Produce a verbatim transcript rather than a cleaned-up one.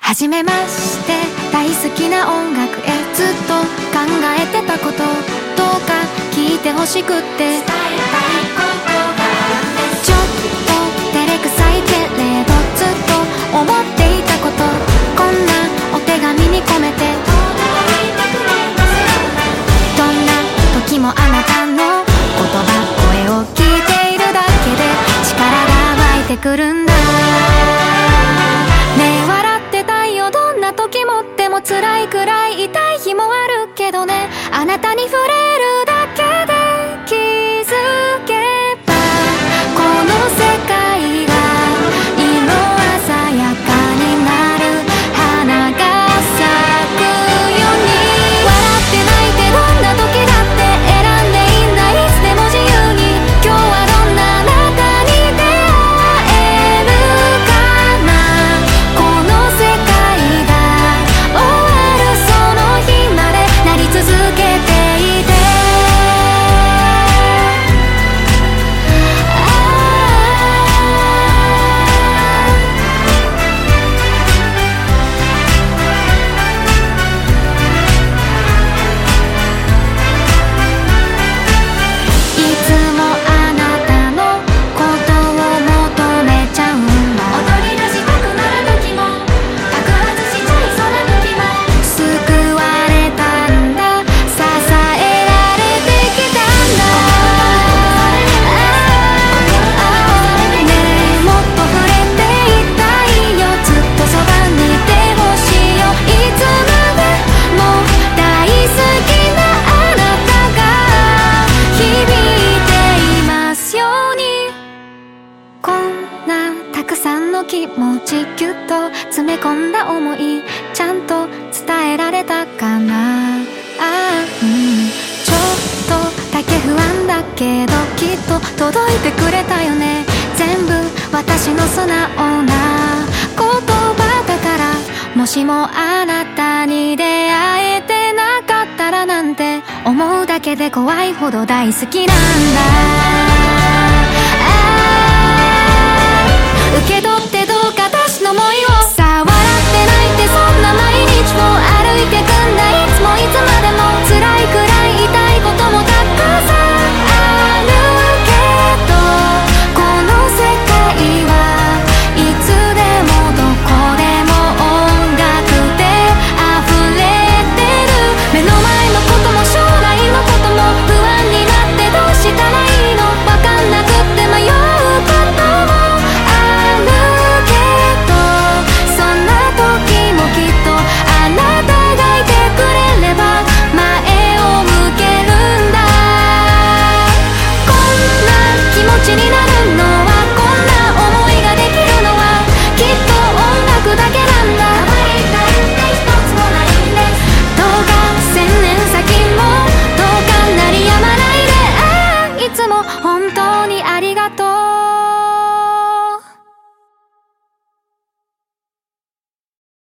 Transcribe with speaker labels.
Speaker 1: 初めまして、大好きな音楽へずっと考えてたこと、どうか聞いてほしくって伝えたいことがあるんです。ちょっと照れくさいけれどずっと思っていたこと、こんなお手紙に込めて届いてくれますよ。どんな時もあなたの言葉、声を聞いているだけで力が湧いてくるんだ。ねえ笑ってたいよ、どんな時も。でも辛いくらい痛い日もあるけどね、あなたに触れるだけで気づけばこの世界が色鮮やかになる、花が咲くように。笑って泣いてどんな時だって選んでいいんだ、いつでも自由に。今日はどんなあなたに出会えるかな。この世界が終わるその日までなり続けていて、いつもあなたのことを求めちゃうんだ。踊り出したくなる時も爆発しちゃいそうな時も救われたんだ、支えられてきたんだ。ねえもっと触れていたいよ、ずっとそばにいてほしいよ。いつまでも大好きなあなたが響いていますように。こんなたくさんの気持ちぎゅっと詰め込んだ思い、ちゃんと伝えられたかな。あー、うん、ちょっとだけ不安だけどきっと届いてくれたよね。全部私の素直な言葉だから。もしもあなたに出会えてなかったらなんて思うだけで怖いほど大好きなんだ。あー、受け取ってどうか私の想いを。